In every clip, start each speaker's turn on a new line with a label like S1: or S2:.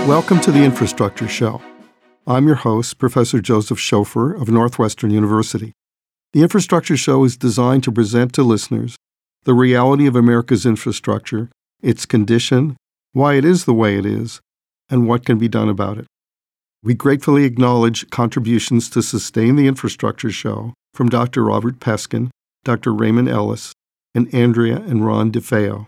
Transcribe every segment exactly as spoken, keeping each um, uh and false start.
S1: Welcome to the Infrastructure Show. I'm your host, Professor Joseph Schofer of Northwestern University. The Infrastructure Show is designed to present to listeners the reality of America's infrastructure, its condition, why it is the way it is, and what can be done about it. We gratefully acknowledge contributions to sustain the Infrastructure Show from Doctor Robert Peskin, Doctor Raymond Ellis, and Andrea and Ron DeFeo.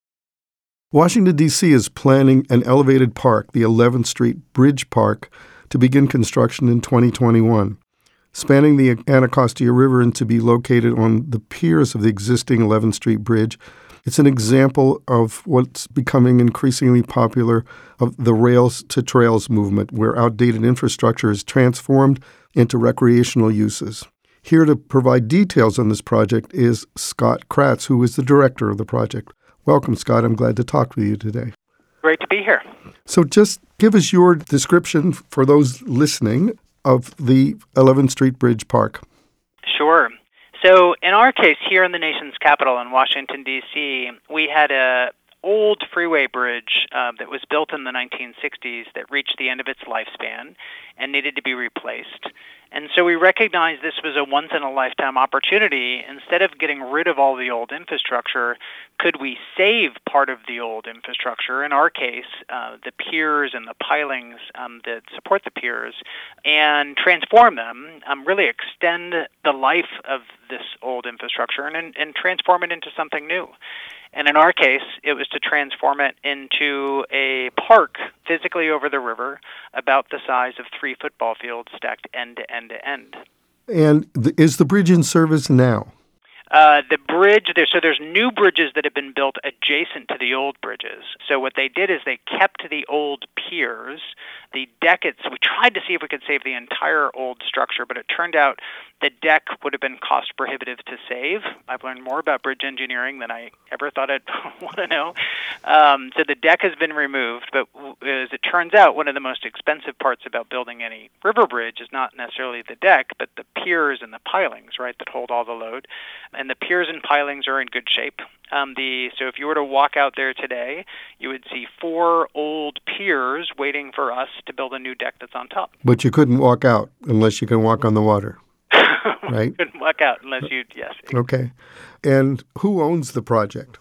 S1: Washington, D C is planning an elevated park, the eleventh Street Bridge Park, to begin construction in twenty twenty-one, spanning the Anacostia River and to be located on the piers of the existing eleventh Street Bridge. It's an example of what's becoming increasingly popular of the Rails to Trails movement, where outdated infrastructure is transformed into recreational uses. Here to provide details on this project is Scott Kratz, who is the director of the project. Welcome, Scott. I'm glad to talk with you today.
S2: Great to be here.
S1: So just give us your description for those listening of the eleventh Street Bridge Park.
S2: Sure. So in our case, here in the nation's capital in Washington, D C, we had a old freeway bridge uh, that was built in the nineteen sixties that reached the end of its lifespan and needed to be replaced. And so we recognized this was a once-in-a-lifetime opportunity. Instead of getting rid of all the old infrastructure, could we save part of the old infrastructure, in our case, uh, the piers and the pilings um, that support the piers, and transform them, um, really extend the life of this old infrastructure and, and transform it into something new. And in our case, it was to transform it into a park physically over the river, about the size of three football fields stacked end to end to end.
S1: And th- is the bridge in service now?
S2: Uh, the bridge, there, so there's new bridges that have been built adjacent to the old bridges. So what they did is they kept the old piers, the deck, it's, we tried to see if we could save the entire old structure, but it turned out the deck would have been cost prohibitive to save. I've learned more about bridge engineering than I ever thought I'd want to know. Um, so the deck has been removed, but as it turns out, one of the most expensive parts about building any river bridge is not necessarily the deck, but the piers and the pilings, right, that hold all the load. And the piers and pilings are in good shape. Um, the so if you were to walk out there today, you would see four old piers waiting for us to build a new deck that's on top.
S1: But you couldn't walk out unless you can walk on the water, right?
S2: Couldn't walk out unless you, yes.
S1: Okay. And who owns the project?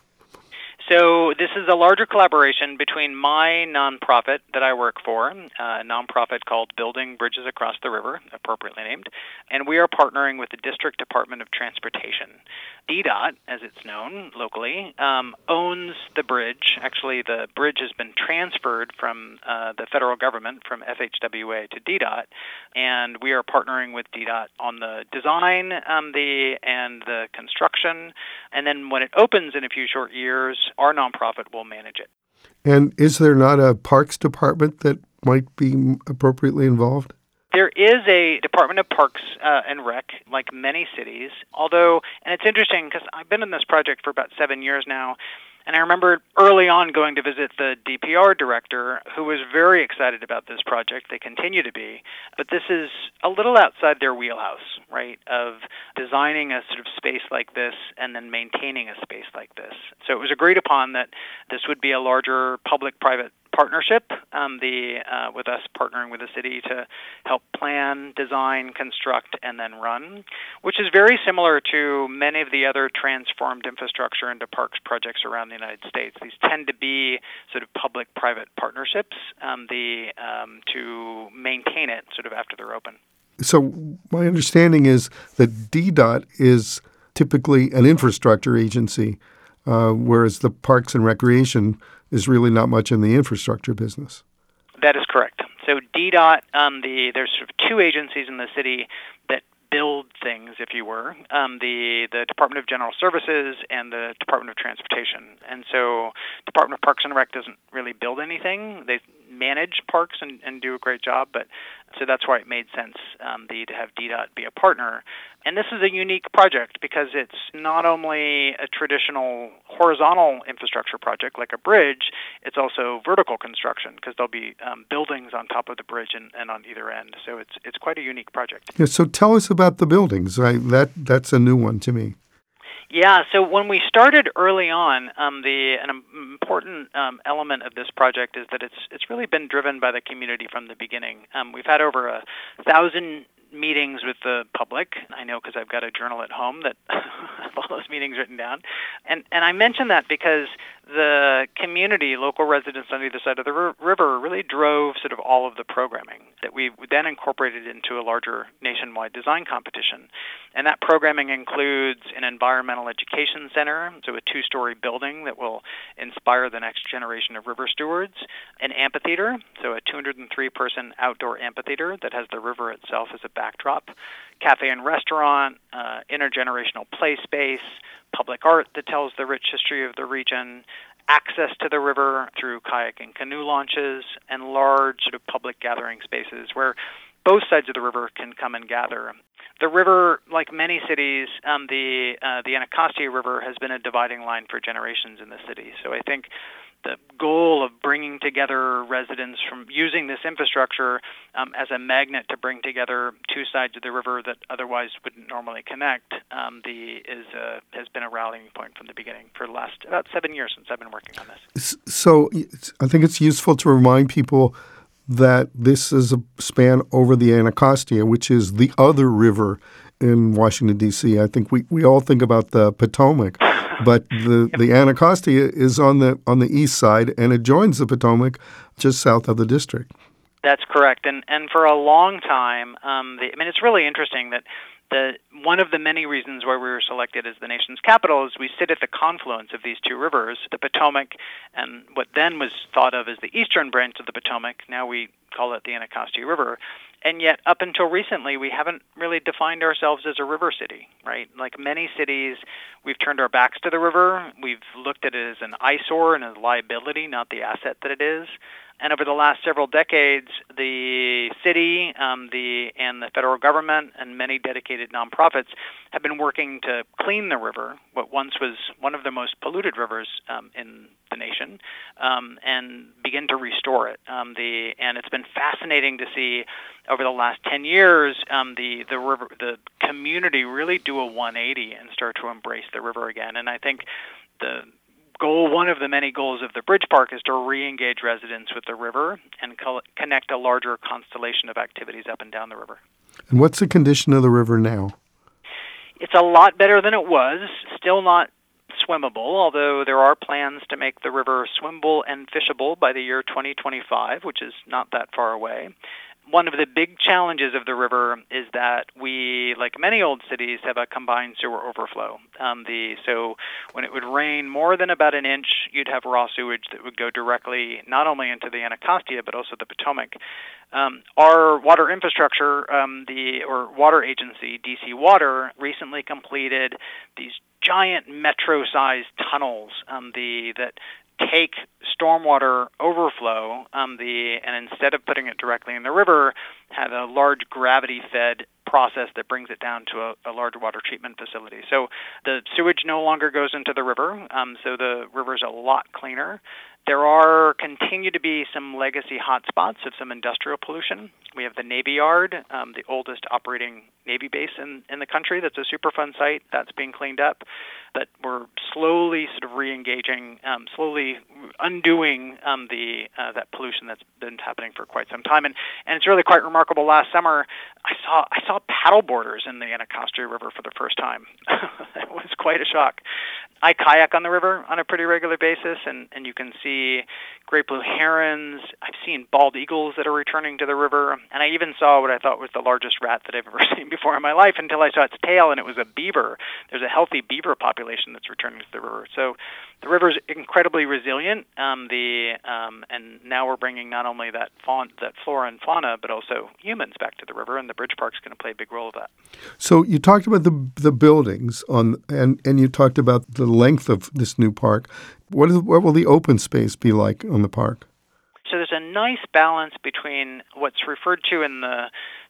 S2: So this is a larger collaboration between my nonprofit that I work for, a nonprofit called Building Bridges Across the River, appropriately named, and we are partnering with the District Department of Transportation. D DOT, as it's known locally, um, owns the bridge. Actually, the bridge has been transferred from uh, the federal government, from F H W A to D DOT, and we are partnering with D DOT on the design um, the and the construction, and then when it opens in a few short years, our nonprofit will manage it.
S1: And is there not a parks department that might be appropriately involved?
S2: There is a Department of Parks uh, and Rec, like many cities, although, and it's interesting because I've been in this project for about seven years now, and I remember early on going to visit the D P R director, who was very excited about this project. They continue to be. But this is a little outside their wheelhouse, right, of designing a sort of space like this and then maintaining a space like this. So it was agreed upon that this would be a larger public-private partnership, um, the uh, with us partnering with the city to help plan, design, construct, and then run, which is very similar to many of the other transformed infrastructure into parks projects around the United States. These tend to be sort of public-private partnerships um, the um, to maintain it sort of after they're open.
S1: So my understanding is that D DOT is typically an infrastructure agency, uh, whereas the Parks and Recreation is really not much in the infrastructure business.
S2: That is correct. So D DOT, um, the there's sort of two agencies in the city that build things, if you were, um, the the Department of General Services and the Department of Transportation. And so Department of Parks and Rec doesn't really build anything. They manage parks and, and do a great job, but so that's why it made sense um, the, to have D DOT be a partner. And this is a unique project because it's not only a traditional horizontal infrastructure project like a bridge, it's also vertical construction because there'll be um, buildings on top of the bridge and, and on either end. So it's it's quite a unique project.
S1: Yeah, so tell us about the buildings. I, that That's a new one to me.
S2: Yeah, so when we started early on, um, the an important um, element of this project is that it's it's really been driven by the community from the beginning. Um, we've had over a thousand meetings with the public. I know because I've got a journal at home that have all those meetings written down. And and I mention that because the community, local residents on either side of the r- river, really drove sort of all of the programming that we then incorporated into a larger nationwide design competition. And that programming includes an environmental education center, so a two-story building that will inspire the next generation of river stewards, an amphitheater, so a two hundred three person outdoor amphitheater that has the river itself as a backdrop, cafe and restaurant, uh, intergenerational play space, public art that tells the rich history of the region, access to the river through kayak and canoe launches, and large sort of public gathering spaces where both sides of the river can come and gather. The river, like many cities, um, the uh, the Anacostia River has been a dividing line for generations in the city. So I think the goal of bringing together residents from using this infrastructure um, as a magnet to bring together two sides of the river that otherwise wouldn't normally connect um, the is uh, has been a rallying point from the beginning for the last about seven years since I've been working on this.
S1: So I think it's useful to remind people that this is a span over the Anacostia, which is the other river in Washington, D C. I think we, we all think about the Potomac, but the, the Anacostia is on the on the east side, and it joins the Potomac just south of the district.
S2: That's correct. And and for a long time, um, the, I mean, it's really interesting that the one of the many reasons why we were selected as the nation's capital is we sit at the confluence of these two rivers, the Potomac and what then was thought of as the eastern branch of the Potomac. Now we call it the Anacostia River. And yet, up until recently, we haven't really defined ourselves as a river city, right? Like many cities, we've turned our backs to the river. We've looked at it as an eyesore and a liability, not the asset that it is. And over the last several decades, the city, um, the and the federal government, and many dedicated nonprofits have been working to clean the river, what once was one of the most polluted rivers um, in the nation, um, and begin to restore it. Um, the and it's been fascinating to see over the last ten years um, the the river, the community really do a one eighty and start to embrace the river again. And I think the goal, one of the many goals of the Bridge Park, is to re-engage residents with the river and co- connect a larger constellation of activities up and down the river.
S1: And what's the condition of the river now?
S2: It's a lot better than it was. Still not swimmable, although there are plans to make the river swimmable and fishable by the year twenty twenty-five, which is not that far away. One of the big challenges of the river is that we, like many old cities, have a combined sewer overflow. Um, the so when it would rain more than about an inch, you'd have raw sewage that would go directly not only into the Anacostia but also the Potomac. Um, our water infrastructure, um, the or water agency, D C Water, recently completed these giant metro-sized tunnels um, the that take stormwater overflow um, the and instead of putting it directly in the river, have a large gravity-fed process that brings it down to a, a large water treatment facility. So the sewage no longer goes into the river, um, so the river's a lot cleaner. There are continue to be some legacy hotspots of some industrial pollution. We have the Navy Yard, um, the oldest operating Navy base in, in the country. That's a Superfund site. That's being cleaned up. But we're slowly sort of re-engaging, um, slowly undoing um, the uh, that pollution that's been happening for quite some time. And, and it's really quite remarkable. Last summer, I saw I saw paddleboarders in the Anacostia River for the first time. It was quite a shock. I kayak on the river on a pretty regular basis, and, and you can see great blue herons. I've seen bald eagles that are returning to the river, and I even saw what I thought was the largest rat that I've ever seen before in my life until I saw its tail, and it was a beaver. There's a healthy beaver population that's returning to the river. So the river is incredibly resilient, um, the um, and now we're bringing not only that fauna, that flora and fauna, but also humans back to the river, and the Bridge Park's going to play a big role of that.
S1: So you talked about the the buildings on, and, and you talked about the length of this new park. What is what will the open space be like on the park?
S2: So there's a nice balance between what's referred to in the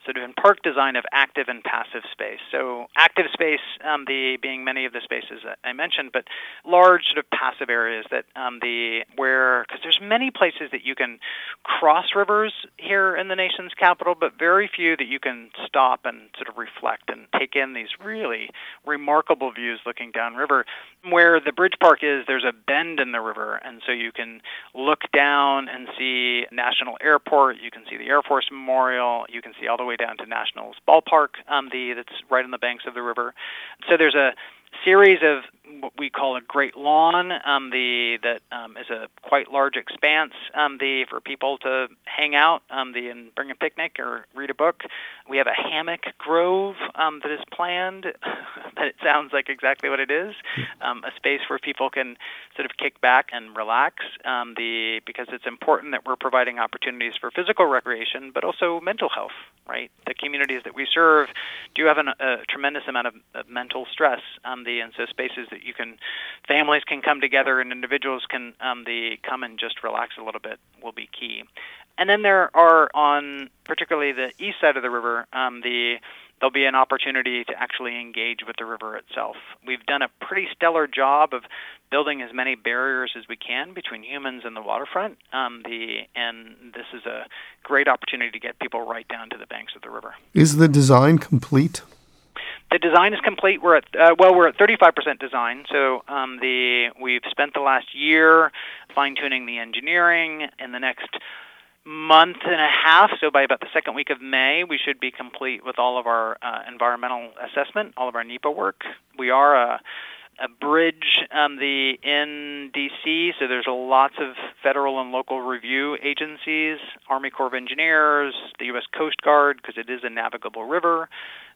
S2: sort of in park design of active and passive space. So active space, um, the being many of the spaces that I mentioned, but large sort of passive areas that um, the where because there's many places that you can cross rivers here in the nation's capital, but very few that you can stop and sort of reflect and take in these really remarkable views looking downriver. Where the Bridge Park is, there's a bend in the river, and so you can look down and see National Airport, you can see the Air Force Memorial, you can see all the way down to Nationals Ballpark, um, the that's right on the banks of the river. So there's a series of what we call a great lawn, um, the that um, is a quite large expanse um, the for people to hang out um, the and bring a picnic or read a book. We have a hammock grove um, that is planned. That it sounds like exactly what it is, um, a space where people can sort of kick back and relax. Um, the because it's important that we're providing opportunities for physical recreation, but also mental health. Right, the communities that we serve do have an, a tremendous amount of, of mental stress. Um, the and so spaces that you can, families can come together and individuals can um, the come and just relax a little bit will be key. And then there are on particularly the east side of the river, um, the there'll be an opportunity to actually engage with the river itself. We've done a pretty stellar job of building as many barriers as we can between humans and the waterfront. Um, the and this is a great opportunity to get people right down to the banks of the river.
S1: Is the design complete?
S2: The design is complete. We're at uh, well, we're at thirty-five percent design. So um, the we've spent the last year fine-tuning the engineering. In the next month and a half, so by about the second week of May, we should be complete with all of our uh, environmental assessment, all of our NEPA work. We are a, a bridge um, the in D C, so there's a lots of federal and local review agencies, Army Corps of Engineers, the U S Coast Guard, because it is a navigable river.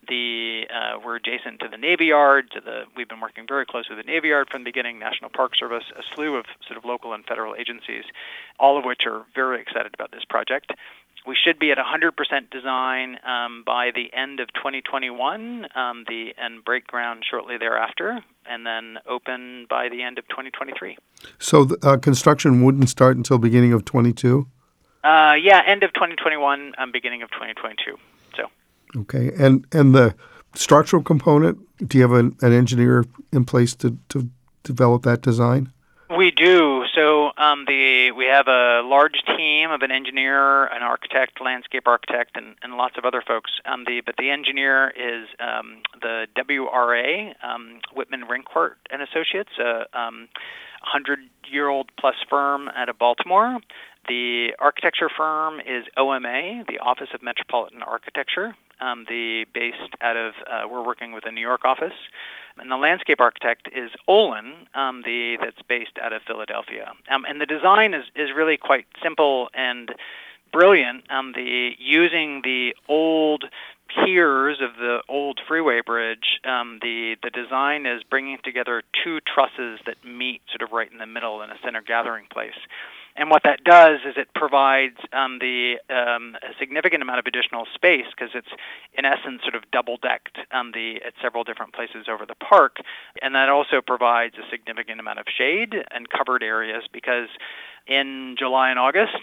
S2: The uh, we're adjacent to the Navy Yard. To the we've been working very closely with the Navy Yard from the beginning. National Park Service, a slew of sort of local and federal agencies, all of which are very excited about this project. We should be at one hundred percent design um, by the end of twenty twenty-one, um, the and break ground shortly thereafter, and then open by the end of twenty twenty-three.
S1: So the, uh, construction wouldn't start until beginning of twenty-two?
S2: Uh, yeah, end of twenty twenty-one, um, beginning of twenty twenty-two. So.
S1: Okay, and and the structural component, do you have an, an engineer in place to, to develop that design?
S2: We do. So um, the we have a large team of an engineer, an architect, landscape architect, and, and lots of other folks. Um, the but the engineer is um, the W R A, um, Whitman Rincourt and Associates, a um, hundred-year-old plus firm out of Baltimore. The architecture firm is O M A, the Office of Metropolitan Architecture. Um, the based out of uh, we're working with a New York office. And the landscape architect is Olin, um, the that's based out of Philadelphia. Um, and the design is, is really quite simple and brilliant. Um, the using the old piers of the old freeway bridge, um, the the design is bringing together two trusses that meet sort of right in the middle in a center gathering place. And what that does is it provides um, the um, a significant amount of additional space because it's, in essence, sort of double-decked um, the at several different places over the park. And that also provides a significant amount of shade and covered areas because in July and August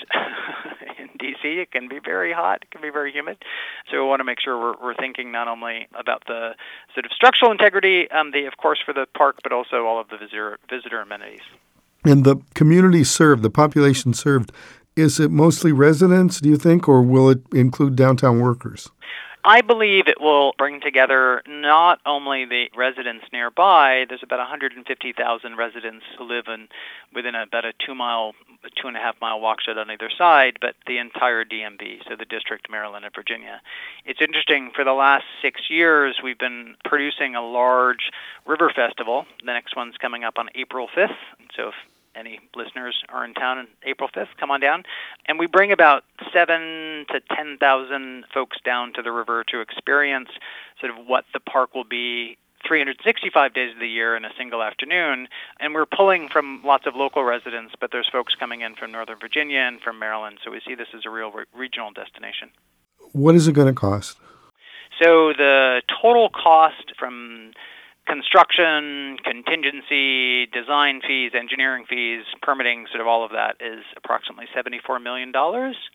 S2: in D C it can be very hot, it can be very humid. So we want to make sure we're, we're thinking not only about the sort of structural integrity, um, the of course, for the park, but also all of the visitor, visitor amenities.
S1: And the community served, the population served, is it mostly residents, do you think, or will it include downtown workers?
S2: I believe it will bring together not only the residents nearby. There's about one hundred fifty thousand residents who live in within about a two-mile, two and a half mile watershed on either side, but the entire D M V, so the District, Maryland, and Virginia. It's interesting, for the last six years, we've been producing a large river festival. The next one's coming up on April fifth, so if any listeners are in town on April fifth, come on down. And we bring about seven to ten thousand folks down to the river to experience sort of what the park will be three hundred sixty-five days of the year in a single afternoon. And we're pulling from lots of local residents, but there's folks coming in from Northern Virginia and from Maryland. So we see this as a real re- regional destination.
S1: What is it going to cost?
S2: So the total cost from construction, contingency, design fees, engineering fees, permitting, sort of all of that is approximately seventy-four million dollars.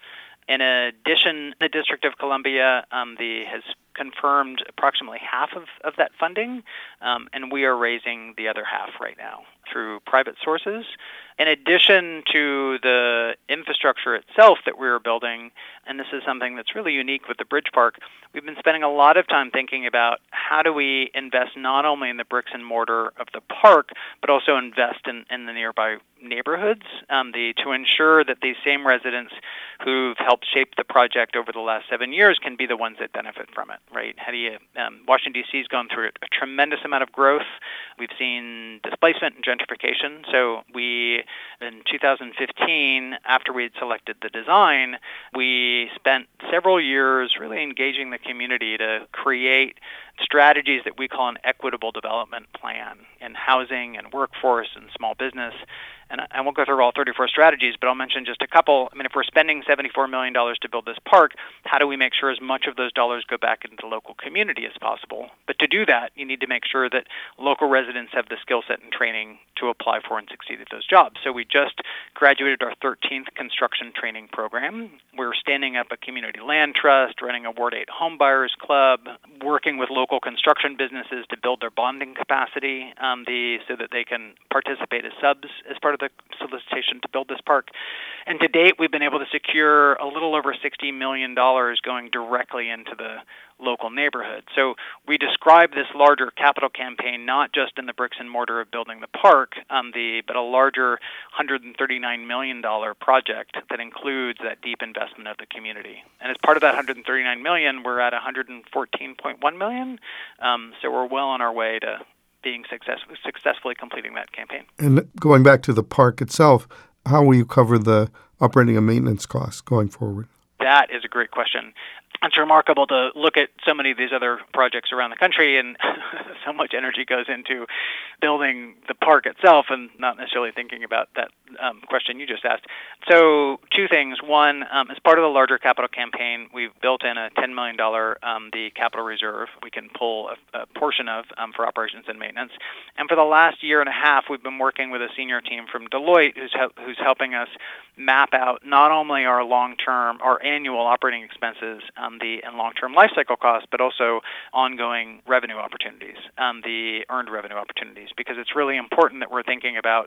S2: In addition, the District of Columbia um, the, has confirmed approximately half of, of that funding, um, and we are raising the other half right now through private sources. In addition to the infrastructure itself that we are building, and this is something that's really unique with the Bridge Park, we've been spending a lot of time thinking about how do we invest not only in the bricks and mortar of the park, but also invest in, in the nearby neighborhoods um, the, to ensure that these same residents who've helped shape the project over the last seven years can be the ones that benefit from it, right? How do you, um, Washington, D C has gone through a tremendous amount of growth. We've seen displacement and gentrification. So we, in two thousand fifteen, after we had selected the design, we spent several years really engaging the community to create strategies that we call an equitable development plan in housing and workforce and small business. And I won't go through all thirty-four strategies, but I'll mention just a couple. I mean, if we're spending seventy-four million dollars to build this park, how do we make sure as much of those dollars go back into the local community as possible? But to do that, you need to make sure that local residents have the skill set and training to apply for and succeed at those jobs. So we just graduated our thirteenth construction training program. We're standing up a community land trust, running a Ward eight homebuyers club, working with local construction businesses to build their bonding capacity um, the, so that they can participate as subs as part of the solicitation to build this park. And to date, we've been able to secure a little over sixty million dollars going directly into the local neighborhood. So we describe this larger capital campaign not just in the bricks and mortar of building the park, um, the but a larger one hundred thirty-nine million dollars project that includes that deep investment of the community. And as part of that one hundred thirty-nine million dollars, we're at one hundred fourteen point one million dollars. Um, so we're well on our way to being success- successfully completing that campaign.
S1: And going back to the park itself, how will you cover the operating and maintenance costs going forward?
S2: That is a great question. It's remarkable to look at so many of these other projects around the country and so much energy goes into building the park itself and not necessarily thinking about that um, question you just asked. So two things. One, um, as part of the larger capital campaign, we've built in a ten million dollars um, the capital reserve we can pull a, a portion of um, for operations and maintenance. And for the last year and a half, we've been working with a senior team from Deloitte who's, help, who's helping us map out not only our long-term, our annual operating expenses um, the and long-term life cycle costs, but also ongoing revenue opportunities, um, the earned revenue opportunities, because it's really important that we're thinking about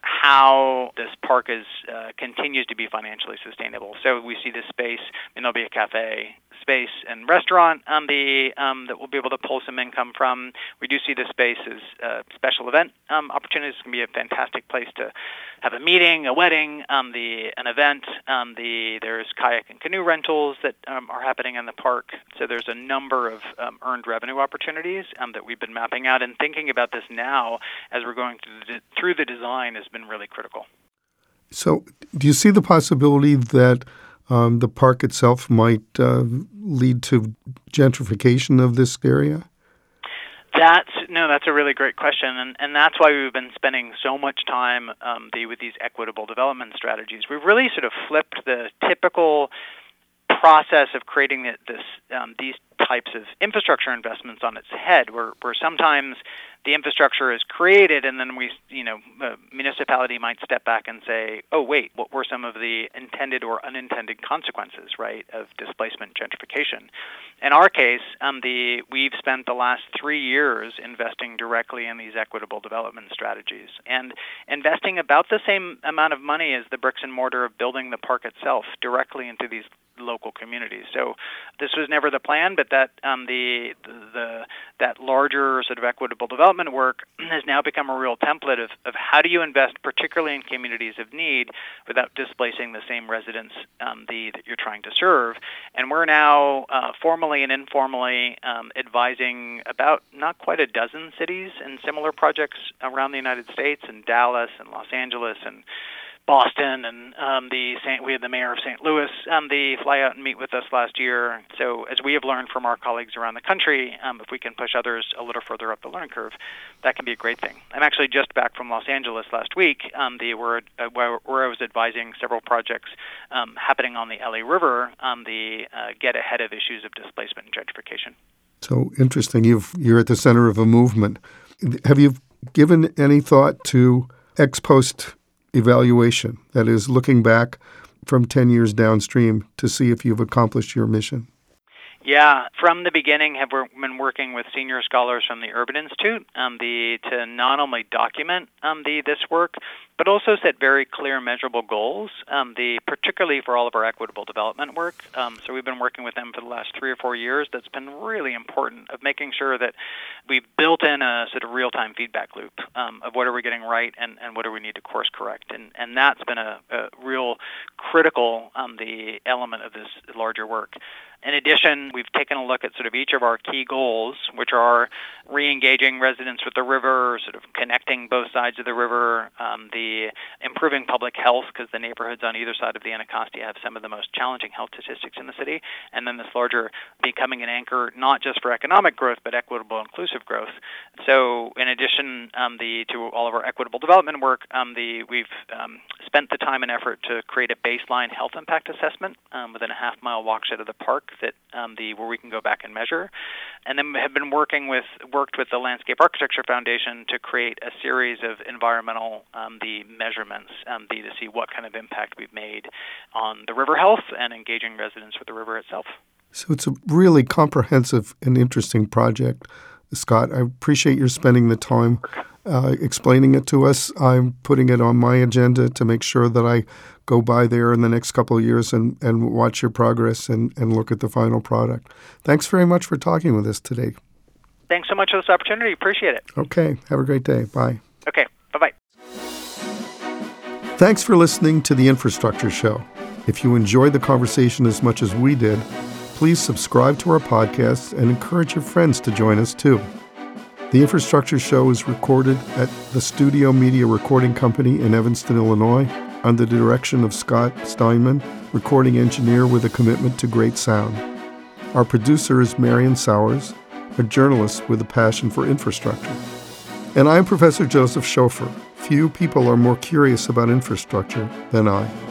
S2: how this park is uh, continues to be financially sustainable. So we see this space, and there'll be a cafe space and restaurant um, the um, that we'll be able to pull some income from. We do see this space as uh, special event um, opportunities. It's going to be a fantastic place to have a meeting, a wedding, um, the an event. Um, the there's kayak and canoe rentals that um, are happening in the park. So there's a number of um, earned revenue opportunities um, that we've been mapping out, and thinking about this now as we're going through the, through the design has been really critical.
S1: So do you see the possibility that um, the park itself might uh, lead to gentrification of this area?
S2: That's no, that's a really great question, and, and that's why we've been spending so much time um, the, with these equitable development strategies. We've really sort of flipped the typical process of creating the, this um, these types of infrastructure investments on its head, where, where sometimes the infrastructure is created and then we, you know, a municipality might step back and say, oh, wait, what were some of the intended or unintended consequences, right, of displacement gentrification? In our case, um, the we've spent the last three years investing directly in these equitable development strategies and investing about the same amount of money as the bricks and mortar of building the park itself directly into these local communities. So this was never the plan, but that um, the, the the that larger sort of equitable development work has now become a real template of, of how do you invest, particularly in communities of need, without displacing the same residents um, the that you're trying to serve. And we're now uh, formally and informally um, advising about not quite a dozen cities and similar projects around the United States, in Dallas and Los Angeles and Boston, and um, the Saint, we had the mayor of Saint Louis um, the fly out and meet with us last year. So as we have learned from our colleagues around the country, um, if we can push others a little further up the learning curve, that can be a great thing. I'm actually just back from Los Angeles last week, um, the, where, uh, where, where I was advising several projects um, happening on the L A River, um, the uh, get ahead of issues of displacement and gentrification.
S1: So interesting. You've, you're at the center of a movement. Have you given any thought to ex post evaluation, that is, looking back from ten years downstream to see if you've accomplished your mission?
S2: Yeah, from the beginning, have been working with senior scholars from the Urban Institute um, the, to not only document um, the this work, but also set very clear, measurable goals, um, the particularly for all of our equitable development work. Um, so we've been working with them for the last three or four years. That's been really important of making sure that we've built in a sort of real-time feedback loop um, of what are we getting right and, and what do we need to course correct. And, and that's been a, a real critical um, the element of this larger work. In addition, we've taken a look at sort of each of our key goals, which are re-engaging residents with the river, sort of connecting both sides of the river, um, the improving public health, because the neighborhoods on either side of the Anacostia have some of the most challenging health statistics in the city, and then this larger becoming an anchor not just for economic growth, but equitable, inclusive growth. So in addition um, the, to all of our equitable development work, um, the, we've um, spent the time and effort to create a baseline health impact assessment um, within a half-mile watershed of the park that um, the where we can go back and measure, and then have been working with worked with the Landscape Architecture Foundation to create a series of environmental um, the measurements um, the to see what kind of impact we've made on the river health and engaging residents with the river itself.
S1: So it's a really comprehensive and interesting project, Scott. I appreciate your spending the time uh, explaining it to us. I'm putting it on my agenda to make sure that I go by there in the next couple of years and, and watch your progress and, and look at the final product. Thanks very much for talking with us today.
S2: Thanks so much for this opportunity. Appreciate it.
S1: Okay. Have a great day. Bye.
S2: Okay. Bye-bye.
S1: Thanks for listening to The Infrastructure Show. If you enjoyed the conversation as much as we did, please subscribe to our podcast and encourage your friends to join us too. The Infrastructure Show is recorded at the Studio Media Recording Company in Evanston, Illinois, under the direction of Scott Steinman, recording engineer with a commitment to great sound. Our producer is Marion Sowers, a journalist with a passion for infrastructure. And I'm Professor Joseph Schofer. Few people are more curious about infrastructure than I.